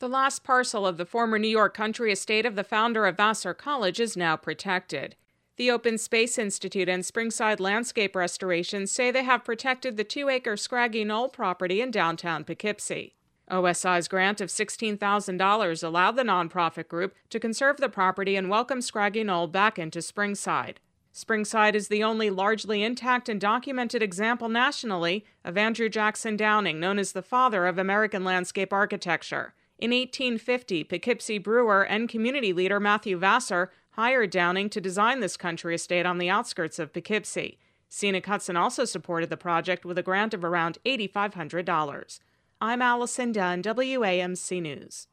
The last parcel of the former New York country estate of the founder of Vassar College is now protected. The Open Space Institute and Springside Landscape Restoration say they have protected the 2-acre Scraggy Knoll property in downtown Poughkeepsie. OSI's grant of $16,000 allowed the nonprofit group to conserve the property and welcome Scraggy Knoll back into Springside. Springside is the only largely intact and documented example nationally of Andrew Jackson Downing, known as the father of American landscape architecture. In 1850, Poughkeepsie brewer and community leader Matthew Vassar hired Downing to design this country estate on the outskirts of Poughkeepsie. Scenic Hudson also supported the project with a grant of around $8,500. I'm Allison Dunn, WAMC News.